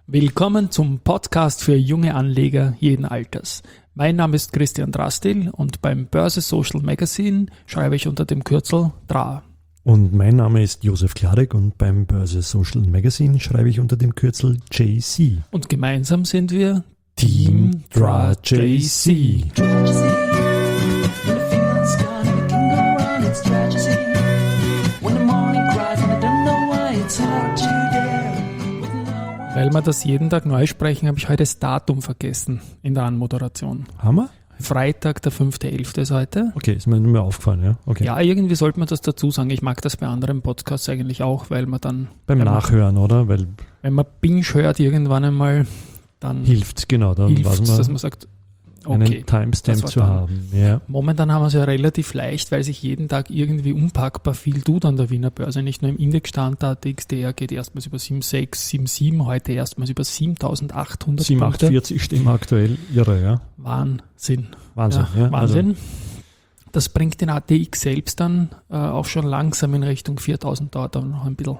Willkommen zum Podcast für junge Anleger jeden Alters. Mein Name ist Christian Drastil und beim Börse Social Magazine schreibe ich unter dem Kürzel DRA. Und mein Name ist Josef Klarek und beim Börse Social Magazine schreibe ich unter dem Kürzel JC. Und gemeinsam sind wir Team DRA JC. Weil wir das jeden Tag neu sprechen, habe ich heute das Datum vergessen in der Anmoderation. Haben wir? Freitag, der 5.11. ist heute. Okay, ist mir nur mehr aufgefallen, ja? Okay. Ja, irgendwie sollte man das dazu sagen. Ich mag das bei anderen Podcasts eigentlich auch, weil man dann... Beim Nachhören, oder? Weil wenn man Binge hört irgendwann einmal, dann hilft's, genau. Dann hilft's, weiß man, dass man sagt, okay, einen Timestamp zu haben. Ja. Momentan haben wir es ja relativ leicht, weil sich jeden Tag irgendwie unpackbar viel tut an der Wiener Börse. Nicht nur im Indexstand, der XDR geht erstmals über 7,6, 7,7, heute erstmals über 7.800 7,48 stimmen aktuell, irre, ja. Wahnsinn. Wahnsinn. Wahnsinn. Also, das bringt den ATX selbst dann auch schon langsam in Richtung 4.000, dauert aber noch ein bisschen.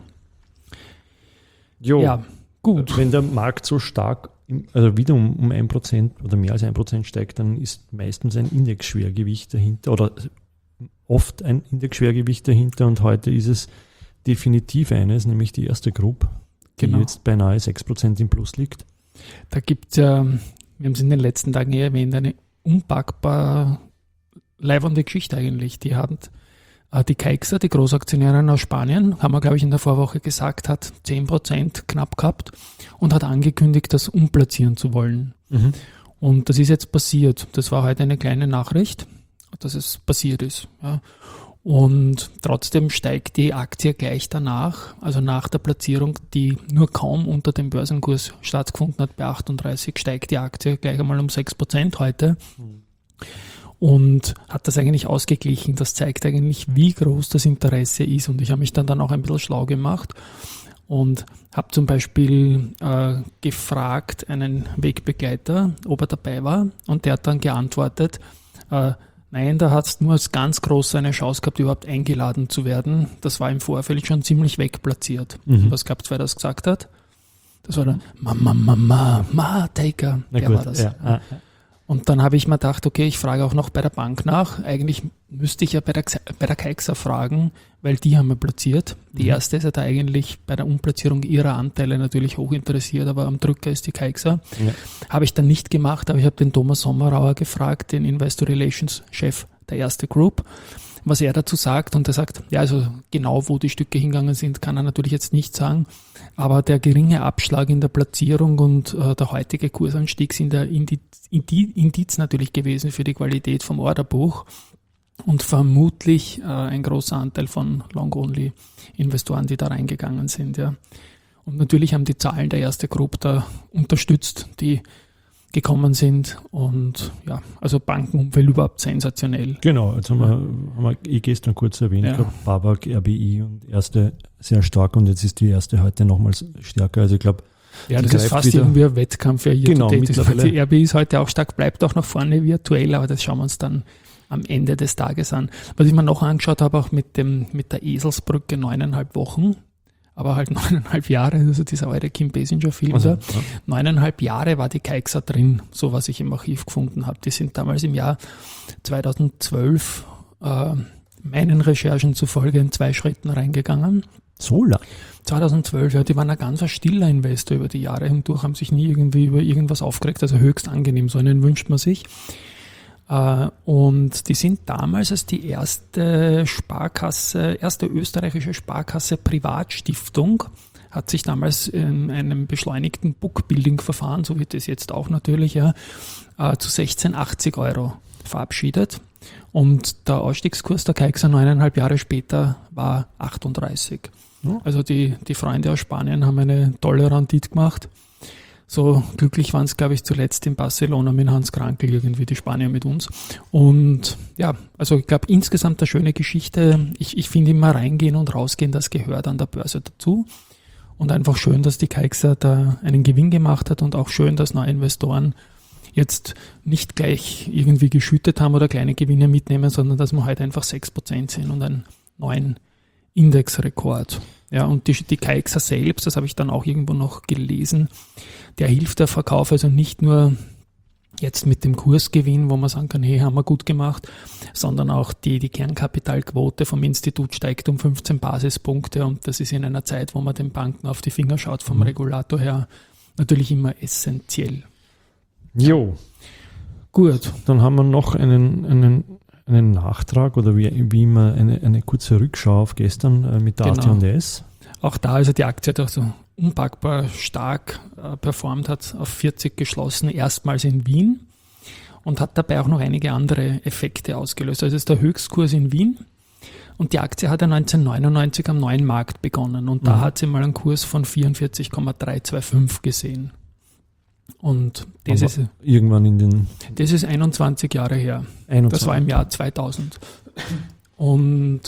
jo, Ja, gut. wenn der Markt so stark, also wieder um 1% oder mehr als 1% steigt, dann ist meistens ein Indexschwergewicht dahinter oder oft ein Indexschwergewicht dahinter und heute ist es definitiv eines, nämlich die erste Group, die Genau. jetzt beinahe 6% im Plus liegt. Da gibt es ja, wir haben es in den letzten Tagen erwähnt, eine unpackbar leibende Geschichte eigentlich. Die hat die Caixa, die Großaktionärin aus Spanien, haben wir, glaube ich, in der Vorwoche gesagt, hat 10% knapp gehabt und hat angekündigt, das umplatzieren zu wollen. Mhm. Und das ist jetzt passiert. Das war heute eine kleine Nachricht, dass es passiert ist. Ja. Und trotzdem steigt die Aktie gleich danach, also nach der Platzierung, die nur kaum unter dem Börsenkurs stattgefunden hat, bei 38, steigt die Aktie gleich einmal um 6% heute. Und hat das eigentlich ausgeglichen. Das zeigt eigentlich, wie groß das Interesse ist. Und ich habe mich dann auch ein bisschen schlau gemacht und habe zum Beispiel gefragt, einen Wegbegleiter, ob er dabei war. Und der hat dann geantwortet, nein, da hat es nur als ganz groß eine Chance gehabt, überhaupt eingeladen zu werden. Das war im Vorfeld schon ziemlich wegplatziert. Was gab es, wer das gesagt hat? Das war der Taker. Na Der gut, war das. ja. Und dann habe ich mir gedacht, okay, ich frage auch noch bei der Bank nach. Eigentlich müsste ich ja bei der Caixa fragen, weil die haben wir platziert. Die erste ist ja da eigentlich bei der Umplatzierung ihrer Anteile natürlich hoch interessiert, aber am Drücker ist die Caixa. Ja. Habe ich dann nicht gemacht, aber ich habe den Thomas Sommerauer gefragt, den Investor Relations Chef der Erste Group, was er dazu sagt. Und er sagt, ja, also genau wo die Stücke hingegangen sind, kann er natürlich jetzt nicht sagen. Aber der geringe Abschlag in der Platzierung und der heutige Kursanstieg sind der Indiz natürlich gewesen für die Qualität vom Orderbuch und vermutlich ein großer Anteil von Long-Only-Investoren, die da reingegangen sind. Ja. Und natürlich haben die Zahlen der Erste Group da unterstützt, die gekommen sind und ja, also Bankenumfeld überhaupt sensationell. Genau, jetzt haben wir gestern kurz erwähnt, Ja. gehabt, BAWAG, RBI und Erste sehr stark und jetzt ist die Erste heute nochmals stärker. Also ich glaube, Ja, die das ist greift fast wieder. irgendwie ein Wettkampf. Ja, Genau, mittlerweile. Die RBI ist heute auch stark, bleibt auch nach vorne virtuell, aber das schauen wir uns dann am Ende des Tages an. Was ich mir noch angeschaut habe, auch mit der Eselsbrücke 9,5 Wochen, aber halt 9,5 Jahre, also dieser alte Kim Basinger-Film Also, da. 9,5 Jahre war die Caixa drin, so was ich im Archiv gefunden habe. Die sind damals im Jahr 2012 meinen Recherchen zufolge in 2 Schritten reingegangen. so lang. 2012, ja, die waren ein ganz stiller Investor über die Jahre hindurch, haben sich nie irgendwie über irgendwas aufgeregt, also höchst angenehm, so einen wünscht man sich. Und die sind damals als die erste österreichische Sparkasse Privatstiftung, hat sich damals in einem beschleunigten Bookbuilding-Verfahren, so wird es jetzt auch natürlich, ja, zu 16,80 € verabschiedet. Und der Ausstiegskurs der Caixa 9,5 Jahre später war 38. Ja. Also die Freunde aus Spanien haben eine tolle Rendite gemacht. So glücklich waren es, glaube ich, zuletzt in Barcelona mit Hans Krankl, irgendwie die Spanier mit uns. Und ja, also ich glaube insgesamt eine schöne Geschichte. Ich finde immer reingehen und rausgehen, das gehört an der Börse dazu. Und einfach schön, dass die Caixa da einen Gewinn gemacht hat und auch schön, dass neue Investoren jetzt nicht gleich irgendwie geschüttet haben oder kleine Gewinne mitnehmen, sondern dass wir heute einfach 6% sind und einen neuen Indexrekord. Ja, und die KEXA selbst, das habe ich dann auch irgendwo noch gelesen, der hilft der Verkauf also nicht nur jetzt mit dem Kursgewinn, wo man sagen kann, hey, haben wir gut gemacht, sondern auch die Kernkapitalquote vom Institut steigt um 15 Basispunkte und das ist in einer Zeit, wo man den Banken auf die Finger schaut, vom Regulator her natürlich immer essentiell. Jo. Gut. Dann haben wir noch einen Nachtrag oder wie immer eine kurze Rückschau auf gestern mit der AT&S. Auch da, also die Aktie hat auch so unpackbar stark performt, hat auf 40 geschlossen, erstmals in Wien und hat dabei auch noch einige andere Effekte ausgelöst. Also es ist der Höchstkurs in Wien und die Aktie hat ja 1999 am neuen Markt begonnen und da hat sie mal einen Kurs von 44,325 gesehen. Und das ist irgendwann das ist 21 Jahre her. 21. Das war im Jahr 2000. Und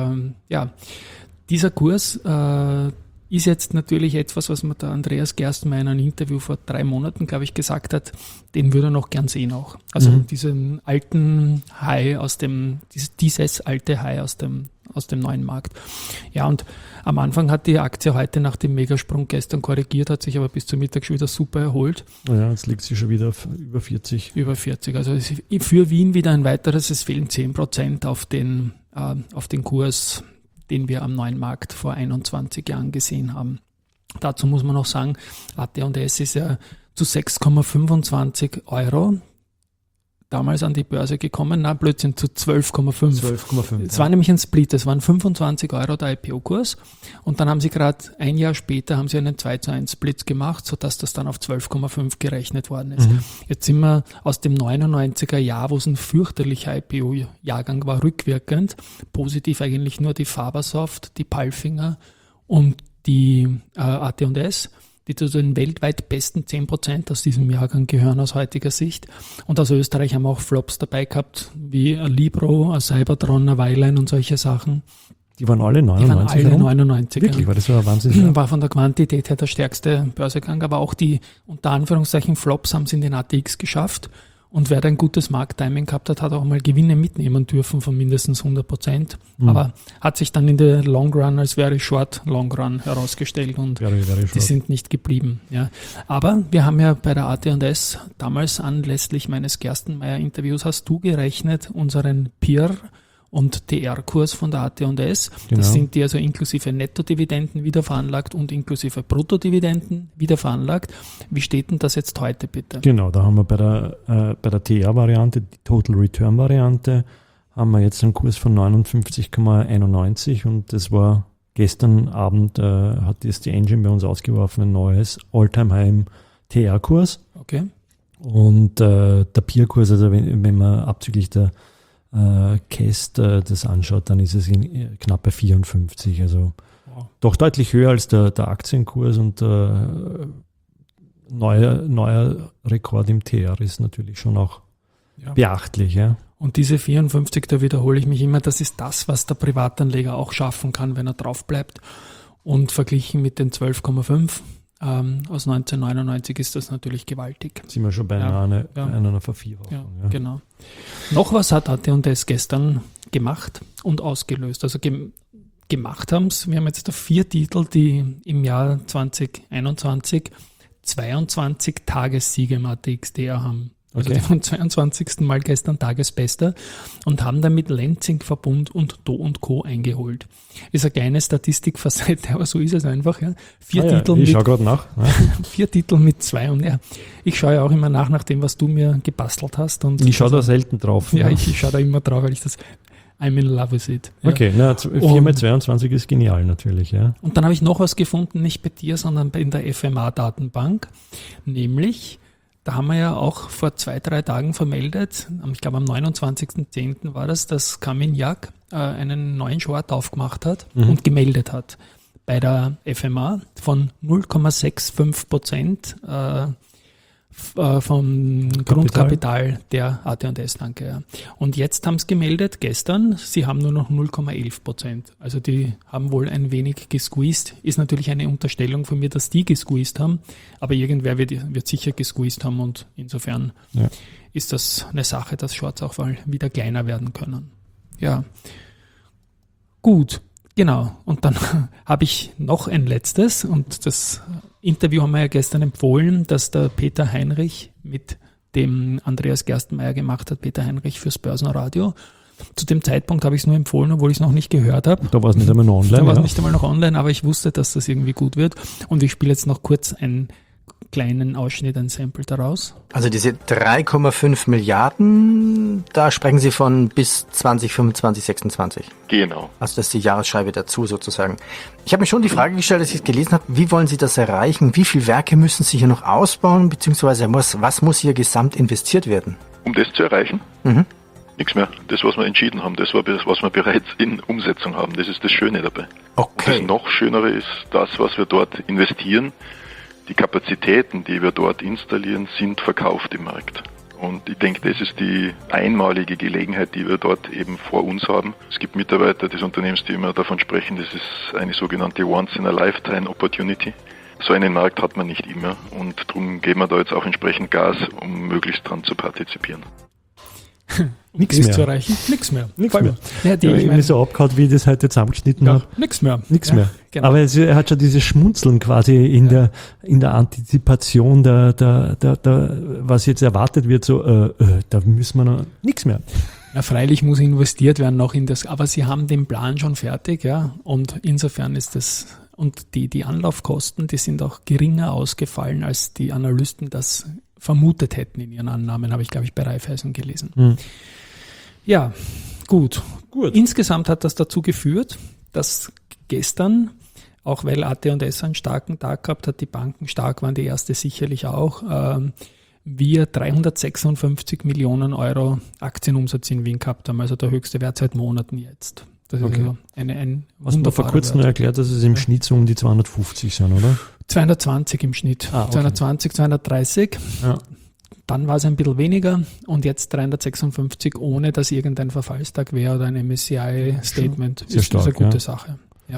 dieser Kurs ist jetzt natürlich etwas, was mir der Andreas Gerstenmaier in einem Interview vor 3 Monaten, glaube ich, gesagt hat, den würde er noch gern sehen auch. Also diesen alten High dieses alte High aus dem neuen Markt. Ja, und am Anfang hat die Aktie heute nach dem Megasprung gestern korrigiert, hat sich aber bis zum Mittag schon wieder super erholt. Ja, jetzt liegt sie schon wieder auf über 40. Über 40. Also es ist für Wien wieder ein weiteres, es fehlen 10% auf den Kurs, den wir am neuen Markt vor 21 Jahren gesehen haben. Dazu muss man noch sagen, AT&S ist ja zu 6,25 Euro damals an die Börse gekommen, Blödsinn, zu 12,5. 12,5. Es war nämlich ein Split, es waren 25 Euro der IPO-Kurs und dann haben sie gerade ein Jahr später haben sie einen 2:1 Split gemacht, sodass das dann auf 12,5 gerechnet worden ist. Jetzt sind wir aus dem 99er Jahr, wo es ein fürchterlicher IPO-Jahrgang war, rückwirkend, positiv eigentlich nur die Fabersoft, die Palfinger und die AT&S, die zu den weltweit besten 10% aus diesem Jahrgang gehören aus heutiger Sicht. Und aus Österreich haben wir auch Flops dabei gehabt, wie ein Libro, ein Cybertron, ein Weilein und solche Sachen. Die waren alle 99? Die waren alle 99. Wirklich, weil das war ein Wahnsinn. War von der Quantität her der stärkste Börsegang, aber auch die unter Anführungszeichen Flops haben es in den ATX geschafft. Und wer da ein gutes Markttiming gehabt hat, hat auch mal Gewinne mitnehmen dürfen von mindestens 100%. Aber hat sich dann in der Long Run als very short Long Run herausgestellt und very die sind nicht geblieben. Ja. Aber wir haben ja bei der AT&S damals anlässlich meines Gerstenmaier-Interviews, hast du gerechnet, unseren Peer- und TR-Kurs von der AT&S. Genau. Das sind die also inklusive Nettodividenden wiederveranlagt und inklusive Bruttodividenden wiederveranlagt. Wie steht denn das jetzt heute bitte? Genau, da haben wir bei der TR-Variante, die Total Return-Variante, haben wir jetzt einen Kurs von 59,91 und das war gestern Abend, hat das die Engine bei uns ausgeworfen, ein neues All-Time-High im TR-Kurs. Okay. Und der Peer-Kurs, also wenn man abzüglich der Kest das anschaut, dann ist es knapp bei 54, also doch deutlich höher als der Aktienkurs und neuer Rekord im TR ist natürlich schon auch beachtlich. Ja. Und diese 54, da wiederhole ich mich immer, das ist das, was der Privatanleger auch schaffen kann, wenn er drauf bleibt. Und verglichen mit den 12,5 aus 1999 ist das natürlich gewaltig. Sind wir schon bei einer Vervierfachung. Ja, genau. Noch was hat AT&S gestern gemacht und ausgelöst? Also gemacht haben es, wir haben jetzt da 4 Titel, die im Jahr 2021 22 Tagessiege im ATXDR haben. Also die vom 22. Mal gestern Tagesbester und haben damit Lenzing Verbund und Do & Co. eingeholt. Ist eine kleine Statistikfacette, aber so ist es einfach. Ja. 4 schaue gerade nach. Ja. 4 Titel mit 2 und ich schaue ja auch immer nach dem, was du mir gebastelt hast. Und ich schaue da selten drauf. Ja, ich schaue da immer drauf, weil I'm in love with it. Ja. Okay, 4 mal 22 ist genial natürlich. Ja. Und dann habe ich noch was gefunden, nicht bei dir, sondern in der FMA-Datenbank, nämlich da haben wir ja auch vor 2-3 Tagen vermeldet, ich glaube am 29.10. war das, dass Carmignac einen neuen Short aufgemacht hat und gemeldet hat bei der FMA von 0,65% vom Grundkapital der AT&S, danke. Ja. Und jetzt haben sie gemeldet, gestern, sie haben nur noch 0,11%. Also die haben wohl ein wenig gesqueezed. Ist natürlich eine Unterstellung von mir, dass die gesqueezed haben, aber irgendwer wird sicher gesqueezed haben und insofern ist das eine Sache, dass Shorts auch mal wieder kleiner werden können. Ja, gut. Genau. Und dann habe ich noch ein letztes, und das Interview haben wir ja gestern empfohlen, dass der Peter Heinrich mit dem Andreas Gerstenmaier gemacht hat, Peter Heinrich fürs Börsenradio. Zu dem Zeitpunkt habe ich es nur empfohlen, obwohl ich es noch nicht gehört habe. Da war es nicht einmal noch online. Da war es nicht einmal noch online, aber ich wusste, dass das irgendwie gut wird. Und ich spiele jetzt noch kurz einen kleinen Ausschnitt, ein Sample daraus. Also diese 3,5 Milliarden, da sprechen Sie von bis 2025, 26. Genau. Also das ist die Jahresscheibe dazu sozusagen. Ich habe mir schon die Frage gestellt, als ich es gelesen habe, wie wollen Sie das erreichen? Wie viele Werke müssen Sie hier noch ausbauen, beziehungsweise was muss hier gesamt investiert werden? Um das zu erreichen? Nichts mehr. Das, was wir entschieden haben, das war das, was wir bereits in Umsetzung haben. Das ist das Schöne dabei. Okay. Und das noch Schönere ist, das, was wir dort investieren, die Kapazitäten, die wir dort installieren, sind verkauft im Markt. Und ich denke, das ist die einmalige Gelegenheit, die wir dort eben vor uns haben. Es gibt Mitarbeiter des Unternehmens, die immer davon sprechen, das ist eine sogenannte Once-in-a-Lifetime-Opportunity. So einen Markt hat man nicht immer und darum geben wir da jetzt auch entsprechend Gas, um möglichst dran zu partizipieren. Nichts mehr. Zu erreichen? Nichts mehr. Nichts Voll mehr. Ja, Ich habe mich so abgehauen, wie ich das heute zusammengeschnitten habe. Nichts mehr. Nichts Ja, mehr. genau. Aber er hat schon dieses Schmunzeln quasi in der Antizipation der was jetzt erwartet wird, so, da müssen wir noch nichts mehr. Ja, freilich muss investiert werden noch in das, aber sie haben den Plan schon fertig, ja, und insofern ist das, und die Anlaufkosten, die sind auch geringer ausgefallen, als die Analysten das vermutet hätten in ihren Annahmen, habe ich, glaube ich, bei Raiffeisen gelesen. Ja, gut. Insgesamt hat das dazu geführt, dass gestern, auch weil AT&S einen starken Tag gehabt hat, die Banken stark waren, die erste sicherlich auch, wir 356 Millionen Euro Aktienumsatz in Wien gehabt haben, also der höchste Wert seit Monaten jetzt. Das ist also ein Hast du vor kurzem noch erklärt, dass es im Schnitt so um die 250 sind, oder? 220 im Schnitt. Okay. 220, 230. Ja. Dann war es ein bisschen weniger und jetzt 356, ohne dass irgendein Verfallstag wäre oder ein MSCI-Statement. Ist eine gute Sache.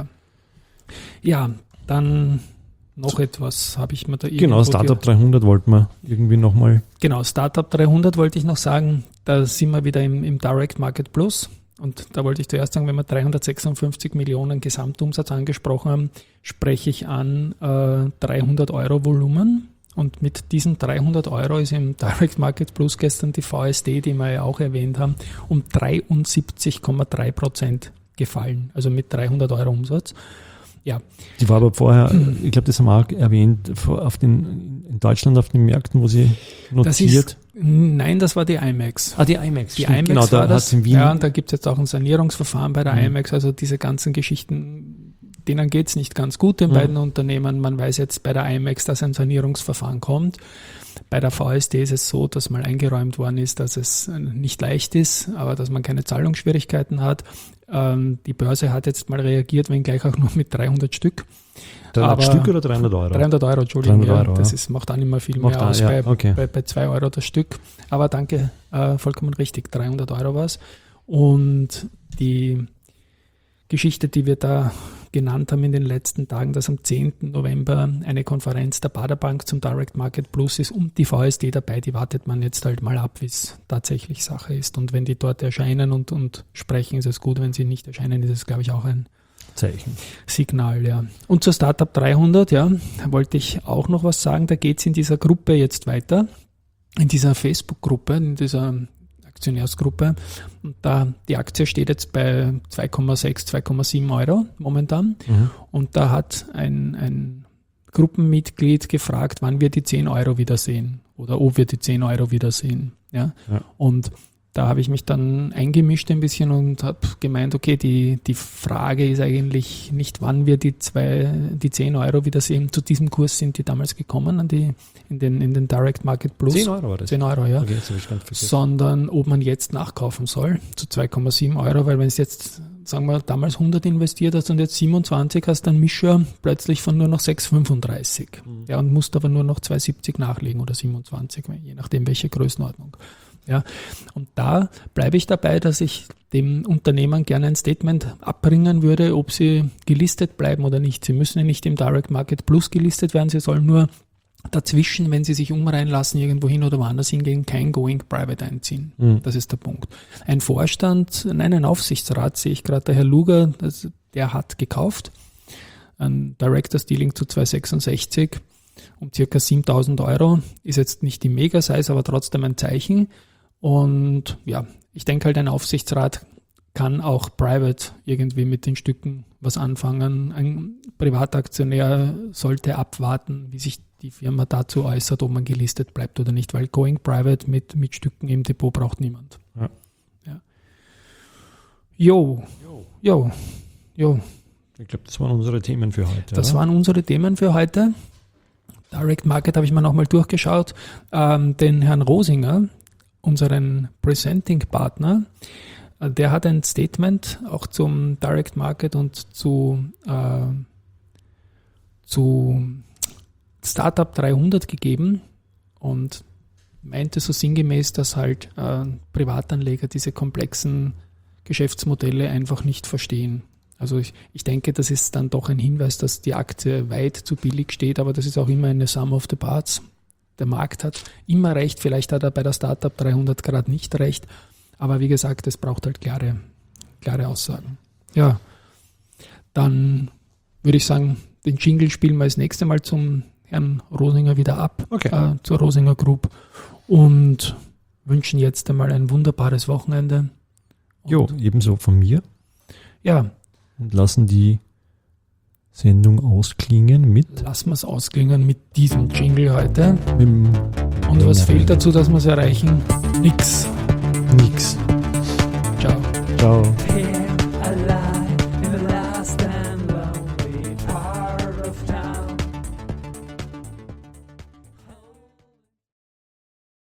Ja, dann noch etwas habe ich mir da irgendwo... Genau, Startup 300 wollten wir irgendwie nochmal... Genau, Startup 300 wollte ich noch sagen, da sind wir wieder im Direct Market Plus. Und da wollte ich zuerst sagen, wenn wir 356 Millionen Gesamtumsatz angesprochen haben, spreche ich an 300 Euro Volumen. Und mit diesen 300 Euro ist im Direct Market Plus gestern die VSD, die wir ja auch erwähnt haben, um 73,3% gefallen. Also mit 300 Euro Umsatz. Ja. Die war aber vorher, ich glaube, das haben wir auch erwähnt, in Deutschland auf den Märkten, wo sie notiert. Nein, das war die IMAX. Die IMAX. Die IMAX genau, war da das. in Wien. Ja, und da gibt es jetzt auch ein Sanierungsverfahren bei der IMAX. Also diese ganzen Geschichten, denen geht es nicht ganz gut, den beiden Unternehmen. Man weiß jetzt bei der IMAX, dass ein Sanierungsverfahren kommt. Bei der VSD ist es so, dass mal eingeräumt worden ist, dass es nicht leicht ist, aber dass man keine Zahlungsschwierigkeiten hat. Die Börse hat jetzt mal reagiert, wenngleich auch nur mit 300 Stück. 300 Stück oder 300 Euro? 300 Euro, Entschuldigung. 300 Euro, das macht dann immer viel mehr aus bei 2 Euro das Stück. Aber danke, vollkommen richtig, 300 Euro war es. Und die Geschichte, die wir da genannt haben in den letzten Tagen, dass am 10. November eine Konferenz der Baderbank zum Direct Market Plus ist und die VSD dabei, die wartet man jetzt halt mal ab, wie es tatsächlich Sache ist. Und wenn die dort erscheinen und sprechen, ist es gut. Wenn sie nicht erscheinen, ist es, glaube ich, auch ein Zeichen. Signal, ja. Und zur Startup 300, ja, wollte ich auch noch was sagen. Da geht es in dieser Gruppe jetzt weiter, in dieser Facebook-Gruppe, in dieser Aktionärsgruppe. Und da die Aktie steht jetzt bei 2,6, 2,7 Euro momentan. Und da hat ein Gruppenmitglied gefragt, wann wir die 10 Euro wiedersehen oder ob wir die 10 Euro wiedersehen. Ja? Und da habe ich mich dann eingemischt ein bisschen und habe gemeint, okay, die Frage ist eigentlich nicht, wann wir die 10 Euro wiedersehen. Zu diesem Kurs sind die damals gekommen, in den Direct Market Plus. 10 Euro war das? 10 Euro, ja. Okay, das habe ich ganz vergessen. Sondern ob man jetzt nachkaufen soll zu 2,7 Euro, weil wenn es jetzt, sagen wir, damals 100 investiert hast und jetzt 27 hast, dann Mischer plötzlich von nur noch 6,35. Ja, und musst aber nur noch 2,70 nachlegen oder 27, je nachdem welche Größenordnung. Ja, und da bleibe ich dabei, dass ich dem Unternehmen gerne ein Statement abbringen würde, ob sie gelistet bleiben oder nicht. Sie müssen ja nicht im Direct Market Plus gelistet werden, sie sollen nur dazwischen, wenn sie sich umreinlassen, irgendwo hin oder woanders hingehen, kein Going Private einziehen. Das ist der Punkt. Ein Vorstand, nein, ein Aufsichtsrat, sehe ich gerade, der Herr Luger, der hat gekauft. Ein Directors Dealing zu 2,66 um circa 7.000 Euro. Ist jetzt nicht die Mega-Size, aber trotzdem ein Zeichen. Und ja, ich denke halt, ein Aufsichtsrat kann auch private irgendwie mit den Stücken was anfangen. Ein Privataktionär sollte abwarten, wie sich die Firma dazu äußert, ob man gelistet bleibt oder nicht, weil going private mit Stücken im Depot braucht niemand. Ja. Ja. Jo. Ich glaube, das waren unsere Themen für heute. Das waren unsere Themen für heute. Direct Market habe ich mir nochmal durchgeschaut. Den Herrn Rosinger, unseren Presenting-Partner, der hat ein Statement auch zum Direct Market und zu Startup 300 gegeben und meinte so sinngemäß, dass halt Privatanleger diese komplexen Geschäftsmodelle einfach nicht verstehen. Also ich denke, das ist dann doch ein Hinweis, dass die Aktie weit zu billig steht, aber das ist auch immer eine Sum of the Parts. Der Markt hat immer recht, vielleicht hat er bei der Startup 300 gerade nicht recht, aber wie gesagt, es braucht halt klare Aussagen. Ja, dann würde ich sagen, den Jingle spielen wir das nächste Mal zum Herrn Rosinger wieder ab, Okay. Zur Rosinger Group und wünschen jetzt einmal ein wunderbares Wochenende. Jo, ebenso von mir. Ja, Und lassen die Sendung ausklingen mit lassen wir es ausklingen mit diesem Jingle heute. dem Und was fehlt dazu, dass wir es erreichen? Nix. Nix. Ciao. Ciao.